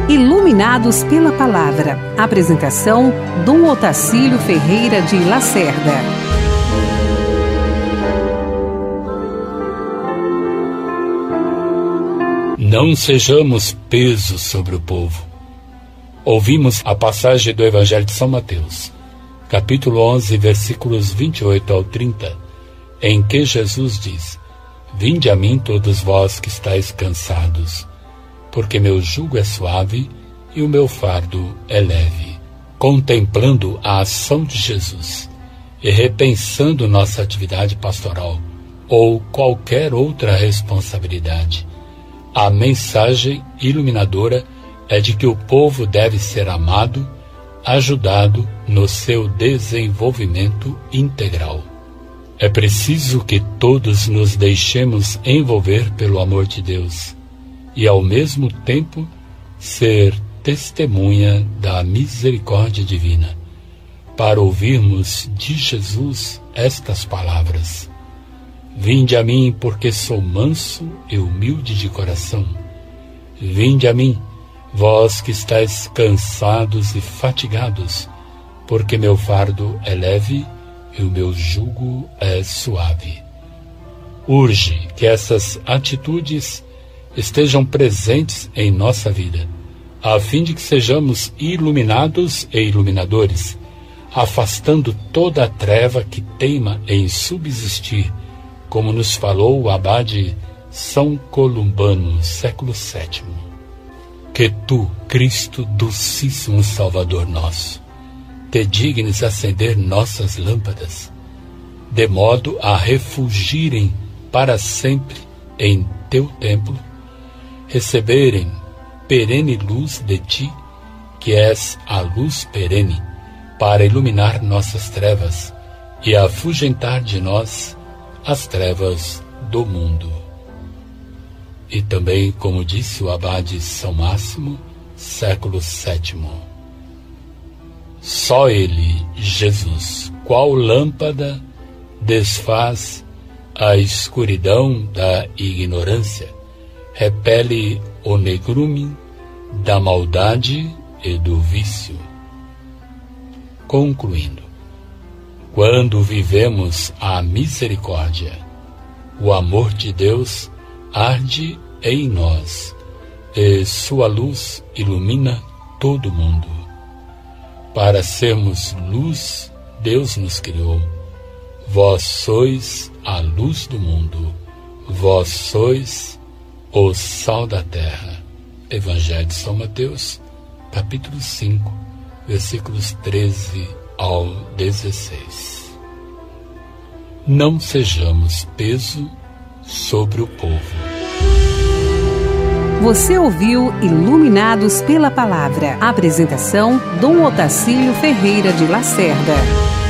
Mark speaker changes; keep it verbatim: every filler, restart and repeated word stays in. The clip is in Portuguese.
Speaker 1: Iluminados pela Palavra. Apresentação, Dom Otacílio Ferreira de Lacerda.
Speaker 2: Não sejamos peso sobre o povo. Ouvimos a passagem do Evangelho de São Mateus, capítulo onze, versículos vinte e oito ao trinta, em que Jesus diz: Vinde a mim todos vós que estáis cansados, porque meu jugo é suave e o meu fardo é leve. Contemplando a ação de Jesus e repensando nossa atividade pastoral ou qualquer outra responsabilidade, a mensagem iluminadora é de que o povo deve ser amado, ajudado no seu desenvolvimento integral. É preciso que todos nos deixemos envolver pelo amor de Deus e, ao mesmo tempo, ser testemunha da misericórdia divina, para ouvirmos de Jesus estas palavras: Vinde a mim, porque sou manso e humilde de coração. Vinde a mim, vós que estáis cansados e fatigados, porque meu fardo é leve e o meu jugo é suave. Urge que essas atitudes estejam presentes em nossa vida, a fim de que sejamos iluminados e iluminadores, afastando toda a treva que teima em subsistir, como nos falou o abade São Columbano, século sétimo. Que tu, Cristo, docíssimo Salvador nosso, te dignes acender nossas lâmpadas, de modo a refulgirem para sempre em teu templo, receberem perene luz de ti, que és a luz perene, para iluminar nossas trevas e afugentar de nós as trevas do mundo. E também, como disse o abade São Máximo, século sétimo, só Ele, Jesus, qual lâmpada, desfaz a escuridão da ignorância, repele o negrume da maldade e do vício. Concluindo, quando vivemos a misericórdia, o amor de Deus arde em nós e sua luz ilumina todo o mundo. Para sermos luz, Deus nos criou. Vós sois a luz do mundo. Vós sois o sal da terra. Evangelho de São Mateus, capítulo cinco, versículos treze ao dezesseis. Não sejamos peso sobre o povo.
Speaker 1: Você ouviu Iluminados pela Palavra. Apresentação, Dom Otacílio Ferreira de Lacerda.